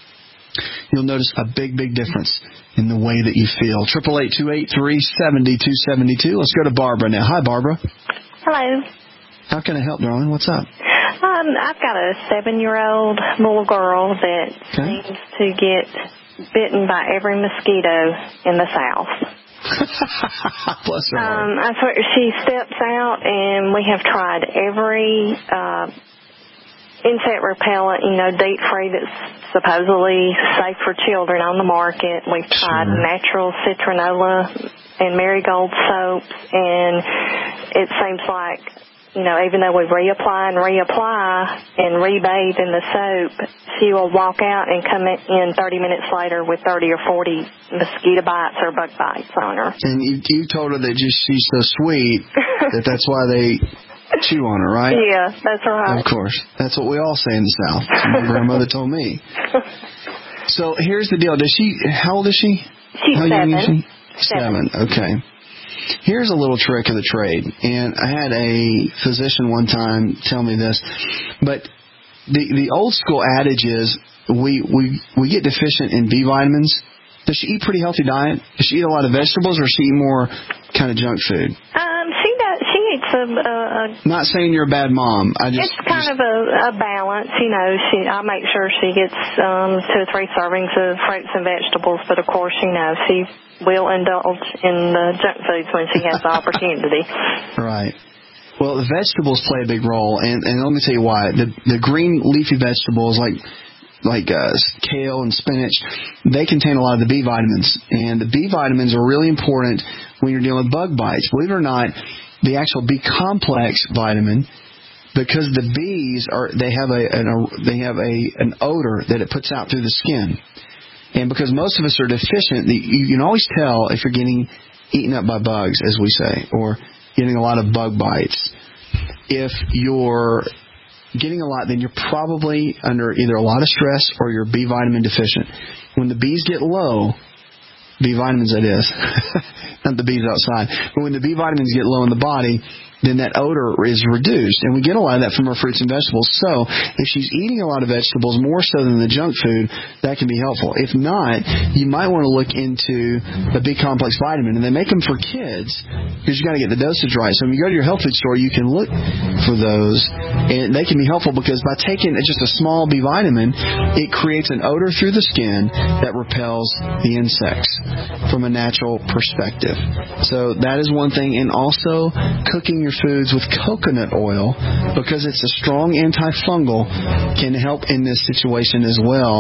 You'll notice a big, big difference in the way that you feel. Triple eight two eight three seven two seven two. Let's go to Barbara now. Hi, Barbara. Hello. How can I help, darling? What's up? Um, I've got a seven-year-old little girl that okay. seems to get bitten by every mosquito in the South. Bless her. Um, I swear, she steps out, and we have tried every uh, insect repellent, you know, DeepFree that's supposedly safe for children on the market. We've tried sure. natural citronella and marigold soaps, and it seems like, you know, even though we reapply and reapply and rebathe in the soap, she will walk out and come in thirty minutes later with thirty or forty mosquito bites or bug bites on her. And you, you told her that just she's so sweet that that's why they chew on it, right? Yeah, that's right. Of course. That's what we all say in the South. My grandmother told me. So here's the deal. Does she? How old is she? She's how seven. Young is she? Seven. Seven. Okay. Here's a little trick of the trade, and I had a physician one time tell me this, but the the old school adage is we we we get deficient in B vitamins. Does she eat pretty healthy diet? Does she eat a lot of vegetables, or does she eat more kind of junk food? Um, she does. She eats a. a, a Not saying you're a bad mom. I just. It's kind just, of a, a balance, you know. She, I make sure she gets um, two or three servings of fruits and vegetables, but of course, you know, she will indulge in the junk foods when she has the opportunity. Right. Well, the vegetables play a big role, and, and let me tell you why. The the green leafy vegetables like. like uh, kale and spinach, they contain a lot of the B vitamins. And the B vitamins are really important when you're dealing with bug bites. Believe it or not, the actual B complex vitamin, because the bees are, they have a, an, a they have a an odor that it puts out through the skin. And because most of us are deficient, you can always tell if you're getting eaten up by bugs, as we say, or getting a lot of bug bites. If you're getting a lot, then you're probably under either a lot of stress or you're B vitamin deficient. When the bees get low, B vitamins that is, not the bees outside, but when the B vitamins get low in the body, then that odor is reduced. And we get a lot of that from our fruits and vegetables. So if she's eating a lot of vegetables, more so than the junk food, that can be helpful. If not, you might want to look into the B complex vitamin. And they make them for kids because you got to get the dosage right. So when you go to your health food store, you can look for those. And they can be helpful because by taking just a small B vitamin, it creates an odor through the skin that repels the insects from a natural perspective. So that is one thing. And also cooking your foods with coconut oil, because it's a strong antifungal, can help in this situation as well.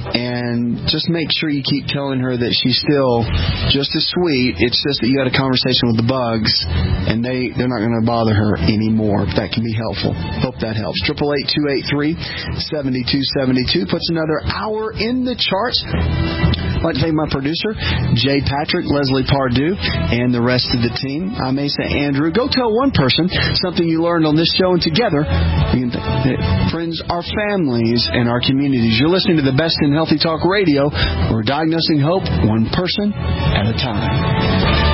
And just make sure you keep telling her that she's still just as sweet. It's just that you had a conversation with the bugs, and they, they're not going to bother her anymore. That can be helpful. Hope that helps. eight eight eight, two eight three, seven two seven two puts another hour in the charts. I'd like to thank my producer, Jay Patrick, Leslie Pardue, and the rest of the team. I'm Asa Andrew. Go tell one person something you learned on this show, and together we can th- friends, our families, and our communities. You're listening to the best in Healthy Talk Radio. We're diagnosing hope one person at a time.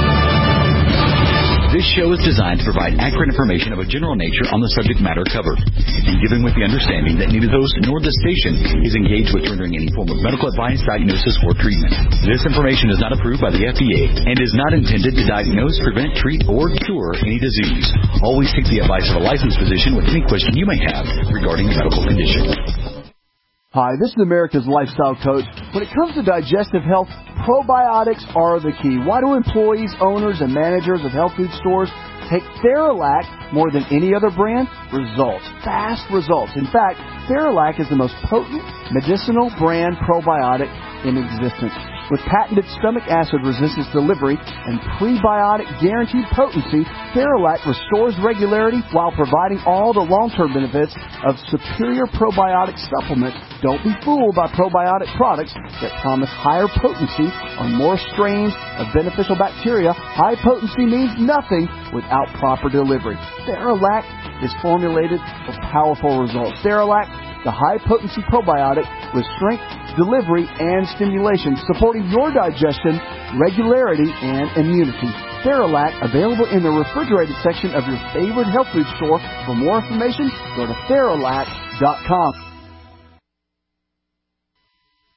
This show is designed to provide accurate information of a general nature on the subject matter covered, and given with the understanding that neither host nor the station is engaged with rendering any form of medical advice, diagnosis, or treatment. This information is not approved by the F D A and is not intended to diagnose, prevent, treat, or cure any disease. Always take the advice of a licensed physician with any question you may have regarding a medical condition. Hi, this is America's Lifestyle Coach. When it comes to digestive health, probiotics are the key. Why do employees, owners, and managers of health food stores take Theralac more than any other brand? Results. Fast results. In fact, Theralac is the most potent medicinal brand probiotic in existence. With patented stomach acid resistance delivery and prebiotic guaranteed potency, Theralac restores regularity while providing all the long-term benefits of superior probiotic supplement. Don't be fooled by probiotic products that promise higher potency on more strains of beneficial bacteria. High potency means nothing without proper delivery. Theralac is formulated for powerful results. Theralac, the high-potency probiotic with strength, delivery, and stimulation, supporting your digestion, regularity, and immunity. Theralac, available in the refrigerated section of your favorite health food store. For more information, go to Theralac dot com.